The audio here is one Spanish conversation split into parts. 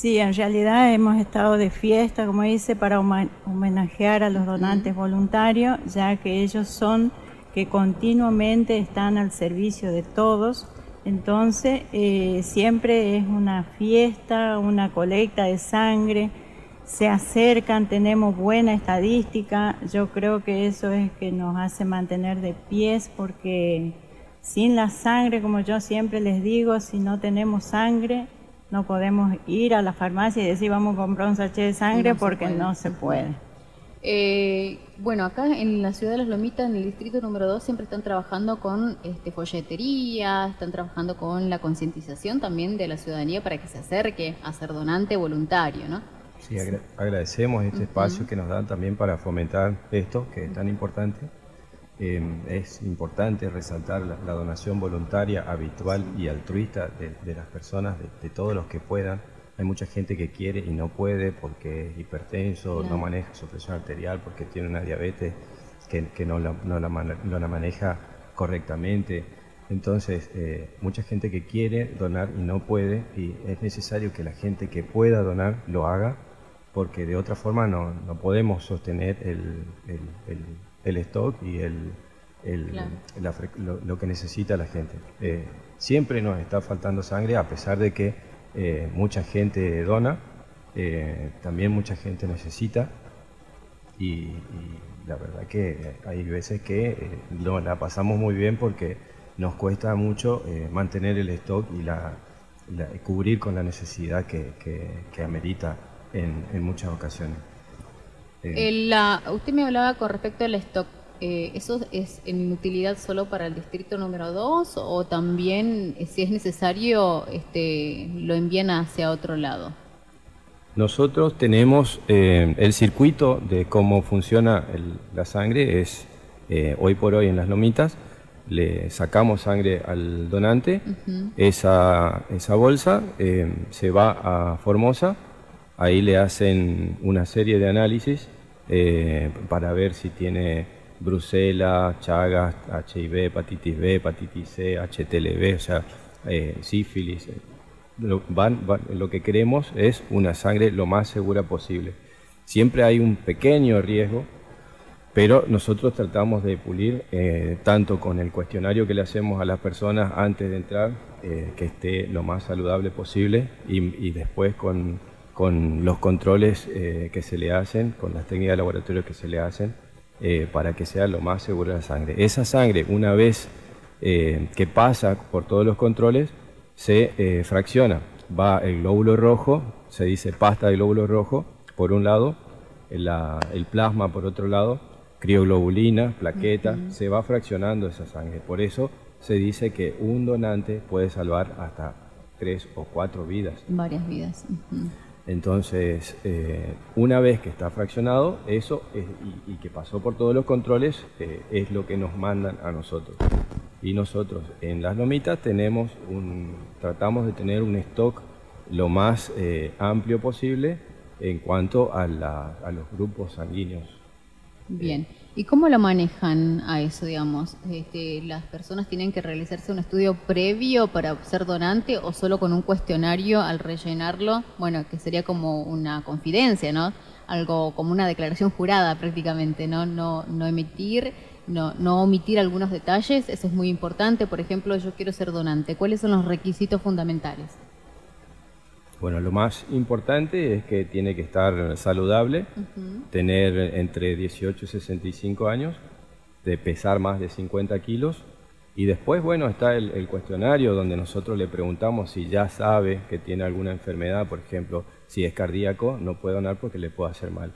Sí, en realidad hemos estado de fiesta, como dice, para homenajear a los donantes voluntarios, ya que ellos son que continuamente están al servicio de todos. Entonces, siempre es una fiesta, una colecta de sangre, se acercan, tenemos buena estadística. Yo creo que eso es que nos hace mantener de pies, porque sin la sangre, como yo siempre les digo, si no tenemos sangre, no podemos ir a la farmacia y decir vamos a comprar un sachet de sangre, porque no se puede. Bueno, acá en la ciudad de Las Lomitas, en el distrito número 2, siempre están trabajando con folletería, están trabajando con la concientización también de la ciudadanía para que se acerque a ser donante voluntario, ¿no? Sí, agradecemos este espacio que nos dan también para fomentar esto, que es tan importante. Es importante resaltar la donación voluntaria, habitual y altruista de las personas, de todos los que puedan. Hay mucha gente que quiere y no puede porque es hipertenso, claro, no maneja su presión arterial, porque tiene una diabetes que no la maneja correctamente. Entonces, mucha gente que quiere donar y no puede, y es necesario que la gente que pueda donar lo haga, porque de otra forma no podemos sostener el stock y claro, lo que necesita la gente. Siempre nos está faltando sangre, a pesar de que mucha gente dona, también mucha gente necesita, y la verdad que hay veces que no la pasamos muy bien porque nos cuesta mucho mantener el stock y cubrir con la necesidad que amerita en muchas ocasiones. Usted me hablaba con respecto al stock. ¿Eso es en utilidad solo para el distrito número 2 o también, si es necesario, lo envían hacia otro lado? Nosotros tenemos el circuito de cómo funciona la sangre, es hoy por hoy en Las Lomitas. Le sacamos sangre al donante, esa bolsa se va a Formosa, ahí le hacen una serie de análisis para ver si tiene brucela, chagas, HIV, hepatitis B, hepatitis C, HTLV, o sea, sífilis. Lo que queremos es una sangre lo más segura posible. Siempre hay un pequeño riesgo, pero nosotros tratamos de pulir tanto con el cuestionario que le hacemos a las personas antes de entrar, que esté lo más saludable posible, y después con los controles que se le hacen, con las técnicas de laboratorio que se le hacen, para que sea lo más segura la sangre. Esa sangre, una vez que pasa por todos los controles, se fracciona. Va el glóbulo rojo, se dice pasta de glóbulo rojo, por un lado, el plasma por otro lado, crioglobulina, plaqueta, se va fraccionando esa sangre. Por eso se dice que un donante puede salvar hasta 3 o 4 vidas. Varias vidas. Entonces, una vez que está fraccionado, eso y que pasó por todos los controles, es lo que nos mandan a nosotros. Y nosotros en Las Lomitas tratamos de tener un stock lo más amplio posible en cuanto a los grupos sanguíneos. Bien. ¿Y cómo lo manejan a eso, digamos? ¿Las personas tienen que realizarse un estudio previo para ser donante o solo con un cuestionario al rellenarlo? Bueno, que sería como una confidencia, ¿no? Algo como una declaración jurada prácticamente, ¿no? No omitir algunos detalles, eso es muy importante. Por ejemplo, yo quiero ser donante. ¿Cuáles son los requisitos fundamentales? Bueno, lo más importante es que tiene que estar saludable, tener entre 18 y 65 años, de pesar más de 50 kilos, y después, bueno, está el cuestionario donde nosotros le preguntamos si ya sabe que tiene alguna enfermedad. Por ejemplo, si es cardíaco, no puede donar porque le puede hacer mal.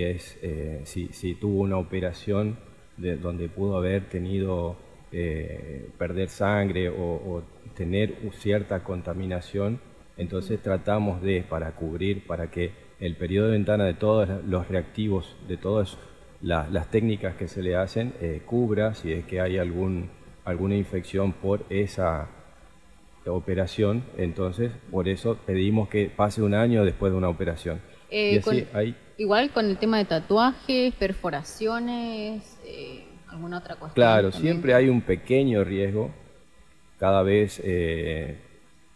Si tuvo una operación donde pudo haber tenido perder sangre o tener cierta contaminación, entonces tratamos para cubrir, para que el periodo de ventana de todos los reactivos, de todas las técnicas que se le hacen, cubra si es que hay alguna infección por esa operación. Entonces, por eso pedimos que pase un año después de una operación. Y así igual con el tema de tatuajes, perforaciones, alguna otra cuestión. Claro, también. siempre hay un pequeño riesgo. Cada vez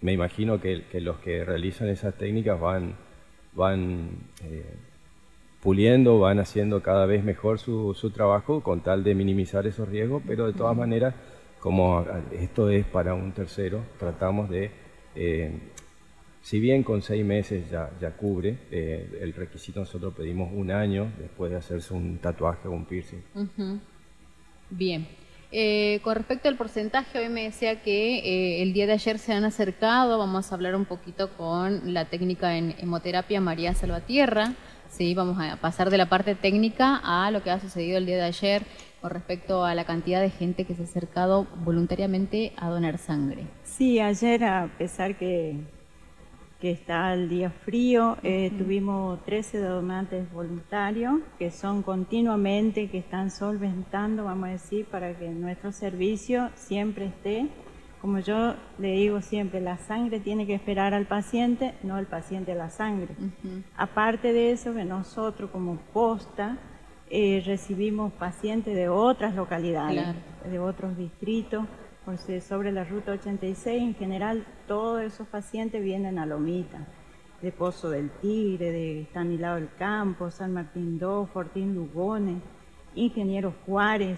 me imagino que los que realizan esas técnicas van puliendo, van haciendo cada vez mejor su trabajo con tal de minimizar esos riesgos, pero de todas maneras, como esto es para un tercero, tratamos de, si bien con 6 meses ya cubre, el requisito nosotros pedimos 1 año después de hacerse un tatuaje o un piercing. Bien. Con respecto al porcentaje, hoy me decía que el día de ayer se han acercado, vamos a hablar un poquito con la técnica en hemoterapia María Salvatierra. Sí, vamos a pasar de la parte técnica a lo que ha sucedido el día de ayer con respecto a la cantidad de gente que se ha acercado voluntariamente a donar sangre. Sí, ayer, a pesar que está el día frío, tuvimos 13 donantes voluntarios que son continuamente, que están solventando, vamos a decir, para que nuestro servicio siempre esté. Como yo le digo siempre, la sangre tiene que esperar al paciente, no el paciente la sangre. Aparte de eso, que nosotros como posta recibimos pacientes de otras localidades, de otros distritos, sobre la ruta 86, en general todos esos pacientes vienen a Lomita, de Pozo del Tigre, de Estanislao del Campo, San Martín II, Fortín Lugones, Ingeniero Juárez,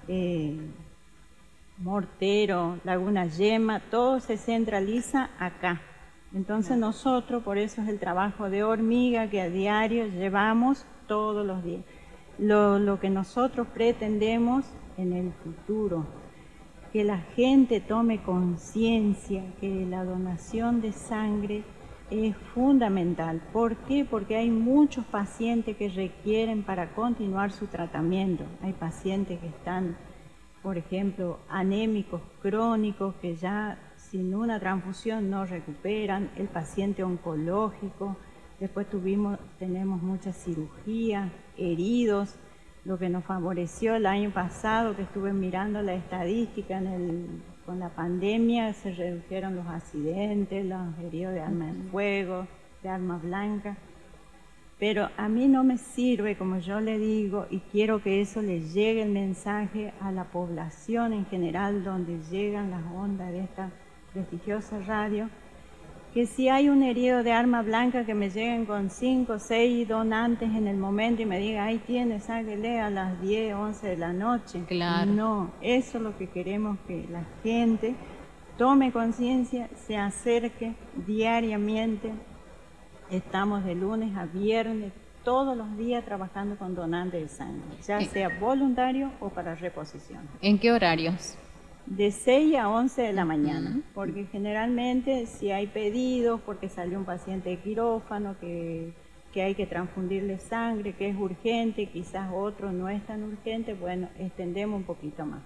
Mortero, Laguna Yema, todo se centraliza acá. Entonces nosotros, por eso es el trabajo de hormiga que a diario llevamos todos los días. Lo que nosotros pretendemos en el futuro, que la gente tome conciencia que la donación de sangre es fundamental. ¿Por qué? Porque hay muchos pacientes que requieren para continuar su tratamiento. Hay pacientes que están, por ejemplo, anémicos crónicos, que ya sin una transfusión no recuperan, el paciente oncológico, después tenemos muchas cirugías, heridos. Lo que nos favoreció el año pasado, que estuve mirando la estadística con la pandemia, se redujeron los accidentes, los heridos de arma de fuego, de arma blanca. Pero a mí no me sirve, como yo le digo, y quiero que eso le llegue el mensaje a la población en general, donde llegan las ondas de esta prestigiosa radio, que si hay un herido de arma blanca, que me lleguen con 5 o 6 donantes en el momento y me digan, ahí tiene, sáquele a las 10, 11 de la noche. Claro. No, eso es lo que queremos, que la gente tome conciencia, se acerque diariamente. Estamos de lunes a viernes, todos los días trabajando con donantes de sangre, ya sea voluntario o para reposición. ¿En qué horarios? De 6 a 11 de la mañana, porque generalmente si hay pedidos, porque salió un paciente de quirófano que hay que transfundirle sangre, que es urgente, quizás otro no es tan urgente, bueno, extendemos un poquito más.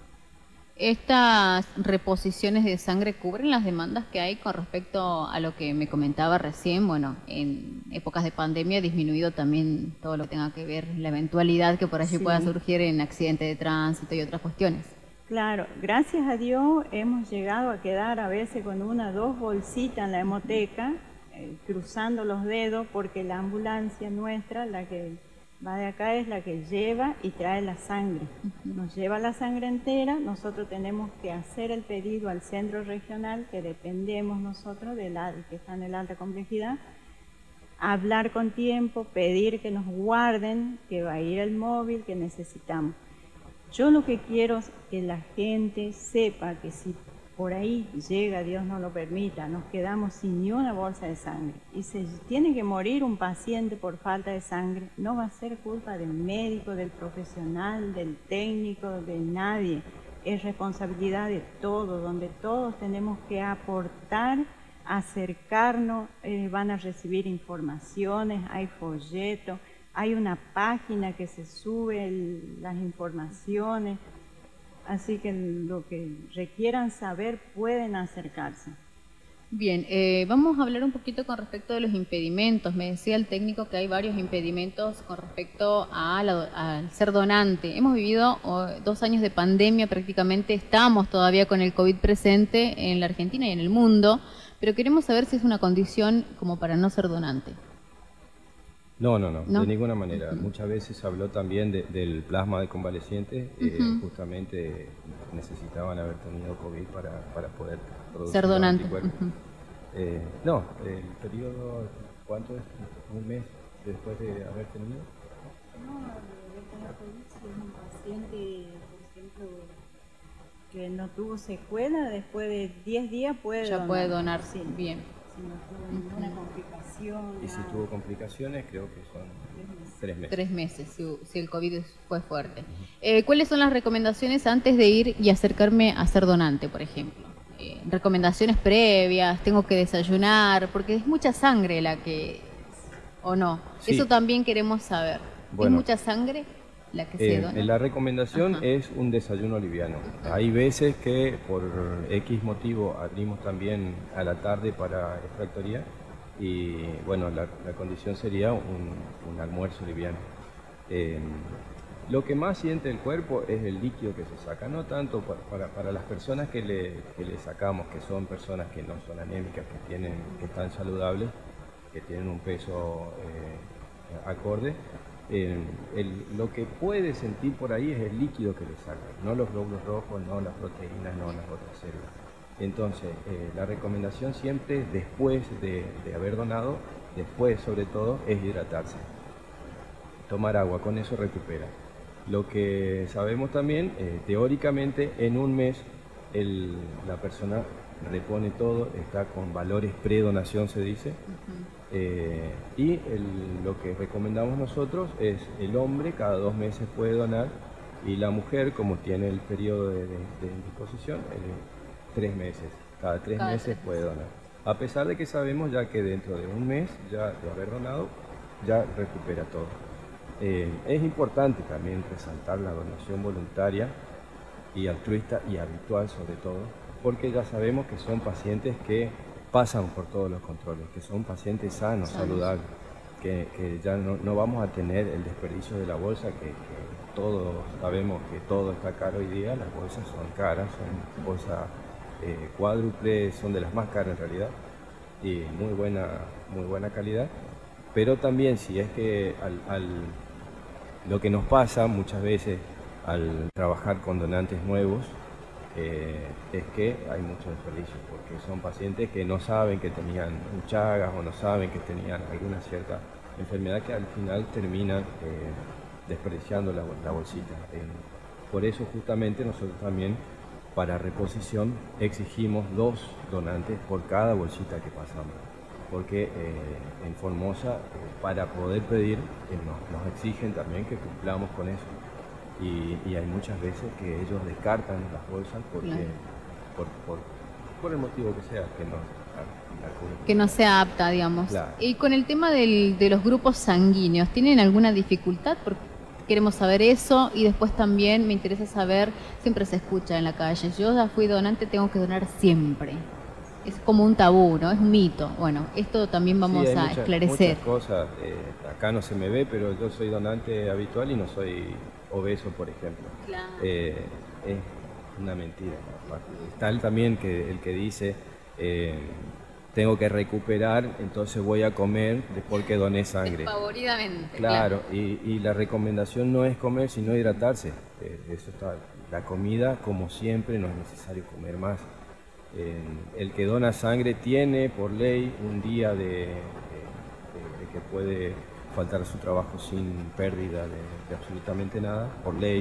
¿Estas reposiciones de sangre cubren las demandas que hay con respecto a lo que me comentaba recién? Bueno, en épocas de pandemia ha disminuido también todo lo que tenga que ver, la eventualidad que por allí pueda surgir en accidentes de tránsito y otras cuestiones. Claro, gracias a Dios hemos llegado a quedar a veces con 1 o 2 bolsitas en la hemoteca, cruzando los dedos, porque la ambulancia nuestra, la que va de acá, es la que lleva y trae la sangre. Nos lleva la sangre entera, nosotros tenemos que hacer el pedido al centro regional, que dependemos nosotros que está en el alta complejidad, hablar con tiempo, pedir que nos guarden, que va a ir el móvil que necesitamos. Yo lo que quiero es que la gente sepa que si por ahí llega, Dios no lo permita, nos quedamos sin ni una bolsa de sangre y se tiene que morir un paciente por falta de sangre, no va a ser culpa del médico, del profesional, del técnico, de nadie. Es responsabilidad de todos, donde todos tenemos que aportar, acercarnos, van a recibir informaciones, hay folletos. Hay una página que se sube las informaciones, así que lo que requieran saber pueden acercarse. Bien, vamos a hablar un poquito con respecto de los impedimentos. Me decía el técnico que hay varios impedimentos con respecto al ser donante. Hemos vivido 2 años de pandemia prácticamente, estamos todavía con el COVID presente en la Argentina y en el mundo, pero queremos saber si es una condición como para no ser donante. No, de ninguna manera. Muchas veces se habló también del plasma de convalecientes, justamente necesitaban haber tenido COVID para poder producir ser donante. No, el periodo, ¿cuánto es? ¿Un mes después de haber tenido? No, de tener COVID, si es un paciente, por ejemplo, que no tuvo secuela, después de 10 días puede Ya donar. puede donar, Sí. bien. Si no tuvo ninguna complicación. Y si nada. tuvo complicaciones, creo que son 3 meses. 3 meses, si el COVID fue fuerte. ¿Cuáles son las recomendaciones antes de ir y acercarme a ser donante, por ejemplo? Recomendaciones previas, tengo que desayunar, porque es mucha sangre la que... ¿O no? Sí. Eso también queremos saber. ¿Es Bueno, mucha sangre la que se dona? La recomendación Ajá. es un desayuno liviano. Hay veces que por X motivo abrimos también a la tarde para extractoría y bueno, la condición sería un almuerzo liviano. Lo que más siente el cuerpo es el líquido que se saca, no tanto para las personas que le sacamos, que son personas que no son anémicas, que están saludables, que tienen un peso acorde. Lo que puede sentir por ahí es el líquido que le sacan, no los glóbulos rojos, no las proteínas, no las otras células. Entonces, la recomendación siempre después de haber donado, después sobre todo, es hidratarse. Tomar agua, con eso recupera. Lo que sabemos también, teóricamente, en un mes la persona repone todo, está con valores pre-donación, se dice. Y lo que recomendamos nosotros es el hombre cada 2 meses puede donar y la mujer, como tiene el periodo de disposición, 3 meses. Cada 3 meses puede donar. A pesar de que sabemos ya que dentro de un mes ya de haber donado, ya recupera todo. Es importante también resaltar la donación voluntaria y altruista y habitual sobre todo, porque ya sabemos que son pacientes que pasan por todos los controles, que son pacientes sanos, saludables, que ya no vamos a tener el desperdicio de la bolsa, que todos sabemos que todo está caro hoy día, las bolsas son caras, son bolsas cuádruples, son de las más caras en realidad, y muy buena calidad, pero también si es que lo que nos pasa muchas veces al trabajar con donantes nuevos, es que hay mucho desperdicio, porque son pacientes que no saben que tenían chagas o no saben que tenían alguna cierta enfermedad que al final terminan desperdiciando la bolsita. Por eso justamente nosotros también para reposición exigimos 2 donantes por cada bolsita que pasamos, porque en Formosa para poder pedir nos exigen también que cumplamos con eso. Y hay muchas veces que ellos descartan las bolsas porque por el motivo que sea, que no sea apta, digamos. Claro. Y con el tema de los grupos sanguíneos, ¿tienen alguna dificultad? Porque queremos saber eso y después también me interesa saber, siempre se escucha en la calle, yo ya fui donante, tengo que donar siempre. Es como un tabú, ¿no? Es un mito. Bueno, esto también vamos a esclarecer. Muchas cosas, acá no se me ve, pero yo soy donante habitual y no soy obeso, por ejemplo. Claro. Es una mentira. Está también el que dice, tengo que recuperar, entonces voy a comer porque doné sangre. Desfavoridamente. Claro, y la recomendación no es comer, sino hidratarse. Eso está. La comida, como siempre, no es necesario comer más. El que dona sangre tiene por ley un día de que puede faltar a su trabajo sin pérdida de absolutamente nada, por ley.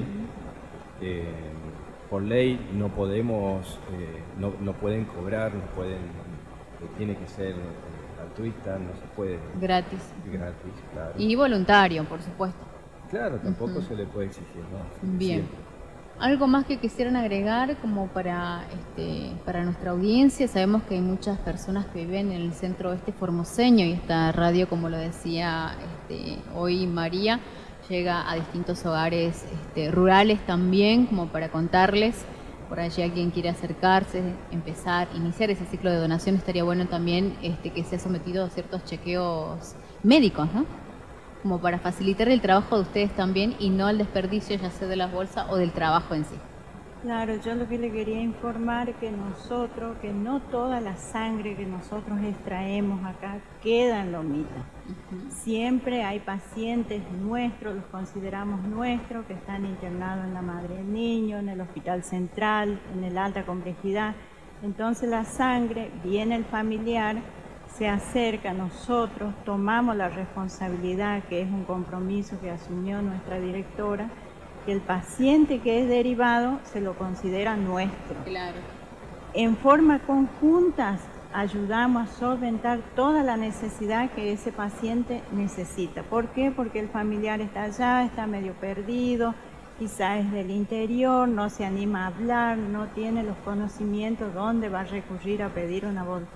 Por ley no podemos, no pueden cobrar, tiene que ser altruista, no se puede. Gratis. Gratis, claro. Y voluntario, por supuesto. Claro, tampoco se le puede exigir, ¿no? Bien. Siempre. ¿Algo más que quisieran agregar como para nuestra audiencia? Sabemos que hay muchas personas que viven en el centro oeste formoseño y esta radio, como lo decía hoy María, llega a distintos hogares rurales también, como para contarles. Por allí a quien quiere acercarse, iniciar ese ciclo de donación, estaría bueno también que sea sometido a ciertos chequeos médicos, ¿no? Como para facilitar el trabajo de ustedes también y no el desperdicio ya sea de las bolsas o del trabajo en sí. Claro, yo lo que le quería informar que que no toda la sangre que nosotros extraemos acá queda en Lomita. Siempre hay pacientes nuestros, los consideramos nuestros, que están internados en la Madre del Niño, en el Hospital Central, en el Alta Complejidad, Entonces la sangre, viene el familiar, se acerca a nosotros, tomamos la responsabilidad, que es un compromiso que asumió nuestra directora, que el paciente que es derivado se lo considera nuestro. Claro. En forma conjunta ayudamos a solventar toda la necesidad que ese paciente necesita. ¿Por qué? Porque el familiar está allá, está medio perdido, quizás es del interior, no se anima a hablar, no tiene los conocimientos dónde va a recurrir a pedir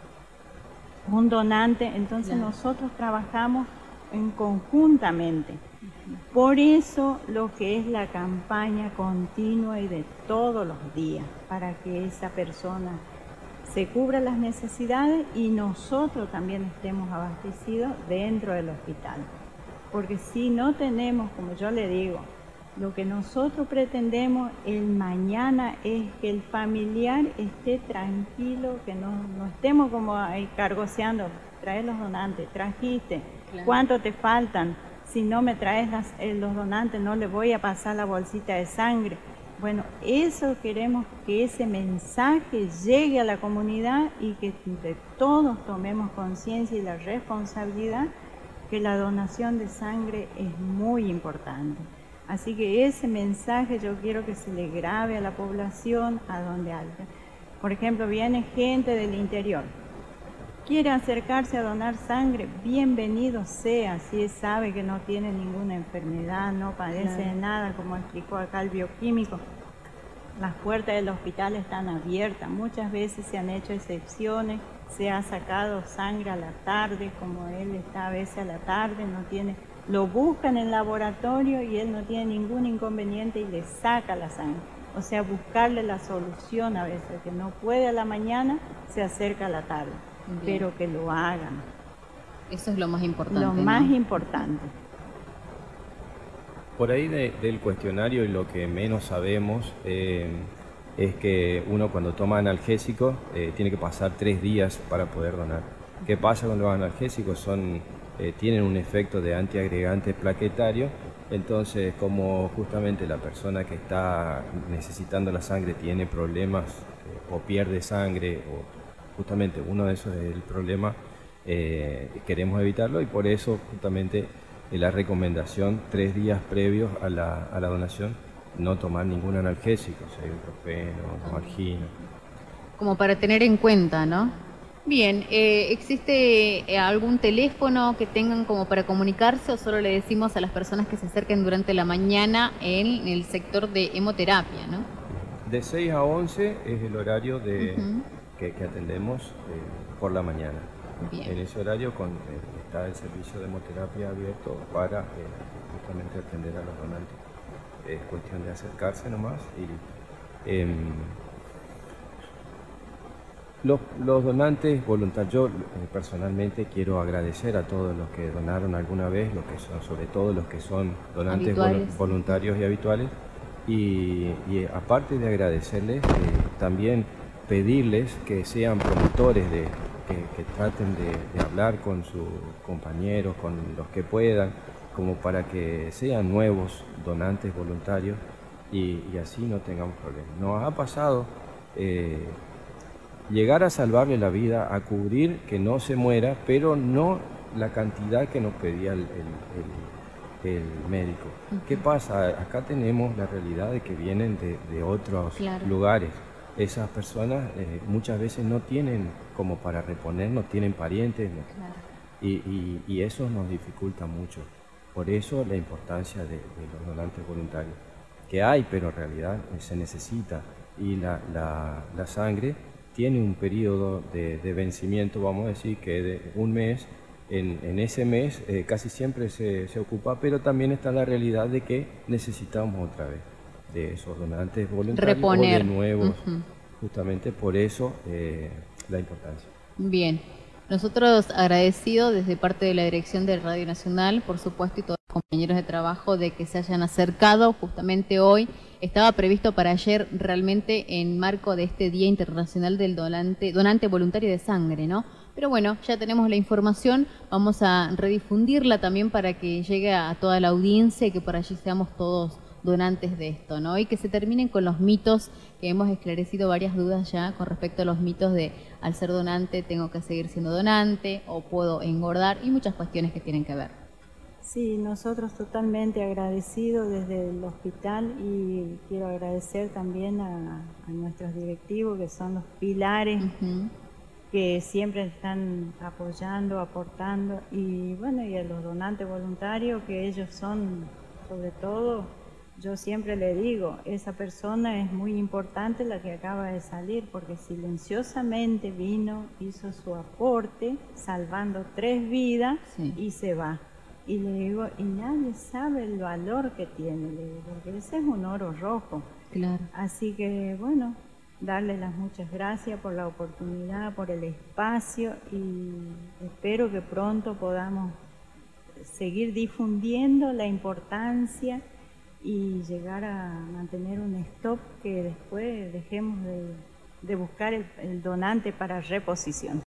un donante. Entonces nosotros trabajamos conjuntamente. Por eso lo que es la campaña continua y de todos los días, para que esa persona se cubra las necesidades y nosotros también estemos abastecidos dentro del hospital. Porque si no tenemos, como yo le digo, lo que nosotros pretendemos el mañana es que el familiar esté tranquilo, que no estemos como ahí cargoseando, traes los donantes, trajiste, claro. ¿Cuánto te faltan? Si no me traes los donantes no le voy a pasar la bolsita de sangre. Bueno, eso queremos que ese mensaje llegue a la comunidad y que entre todos tomemos conciencia y la responsabilidad que la donación de sangre es muy importante. Así que ese mensaje yo quiero que se le grabe a la población a donde haya. Por ejemplo, viene gente del interior, quiere acercarse a donar sangre, bienvenido sea, si él sabe que no tiene ninguna enfermedad, no padece de nada, como explicó acá el bioquímico. Las puertas del hospital están abiertas, muchas veces se han hecho excepciones, se ha sacado sangre a la tarde, como él está a veces a la tarde, no tiene, lo buscan en el laboratorio y él no tiene ningún inconveniente y le saca la sangre. O sea, buscarle la solución a veces, que no puede a la mañana, se acerca a la tarde. Bien. Pero que lo hagan. Eso es lo más importante. Lo más importante. Por ahí del cuestionario y lo que menos sabemos es que uno cuando toma analgésicos tiene que pasar 3 días para poder donar. ¿Qué pasa con los analgésicos? Tienen un efecto de antiagregante plaquetario, entonces como justamente la persona que está necesitando la sangre tiene problemas o pierde sangre o justamente uno de esos es el problema, queremos evitarlo y por eso justamente la recomendación 3 días previos a la donación no tomar ningún analgésico, sea ibuprofeno, novalgina. Como para tener en cuenta, ¿no? Bien, ¿existe algún teléfono que tengan como para comunicarse o solo le decimos a las personas que se acerquen durante la mañana en el sector de hemoterapia, ¿no? De 6 a 11 es el horario que atendemos por la mañana. Bien. En ese horario está el servicio de hemoterapia abierto para justamente atender a los donantes. Es cuestión de acercarse nomás y los donantes voluntarios. Yo personalmente quiero agradecer a todos los que donaron alguna vez, los que son, sobre todo los que son donantes voluntarios y habituales, y aparte de agradecerles, también pedirles que sean promotores que traten de hablar con sus compañeros, con los que puedan, como para que sean nuevos donantes voluntarios y así no tengamos problemas. Nos ha pasado llegar a salvarle la vida, a cubrir que no se muera, pero no la cantidad que nos pedía el médico. ¿Qué pasa? Acá tenemos la realidad de que vienen de otros lugares. Esas personas muchas veces no tienen como para reponer, no tienen parientes, y eso nos dificulta mucho. Por eso la importancia de los donantes voluntarios, que hay, pero en realidad se necesita, y la sangre tiene un periodo de vencimiento, vamos a decir, que de un mes. En ese mes casi siempre se ocupa, pero también está la realidad de que necesitamos otra vez de esos donantes voluntarios. Reponer. O de nuevos, justamente por eso la importancia. Bien, nosotros agradecidos desde parte de la dirección de Radio Nacional, por supuesto, y todos los compañeros de trabajo de que se hayan acercado justamente hoy. Estaba previsto para ayer realmente en marco de este Día Internacional del Donante Voluntario de Sangre, ¿no? Pero bueno, ya tenemos la información, vamos a redifundirla también para que llegue a toda la audiencia y que por allí seamos todos donantes de esto, ¿no? Y que se terminen con los mitos, que hemos esclarecido varias dudas ya con respecto a los mitos de al ser donante tengo que seguir siendo donante o puedo engordar y muchas cuestiones que tienen que ver. Sí, nosotros totalmente agradecidos desde el hospital y quiero agradecer también a nuestros directivos que son los pilares que siempre están apoyando, aportando y bueno, y a los donantes voluntarios que ellos son, sobre todo, yo siempre le digo, esa persona es muy importante la que acaba de salir porque silenciosamente vino, hizo su aporte, salvando 3 vidas y se va. Y le digo, y nadie sabe el valor que tiene, le digo, porque ese es un oro rojo. Claro. Así que, bueno, darle las muchas gracias por la oportunidad, por el espacio y espero que pronto podamos seguir difundiendo la importancia y llegar a mantener un stop que después dejemos de buscar el donante para reposición.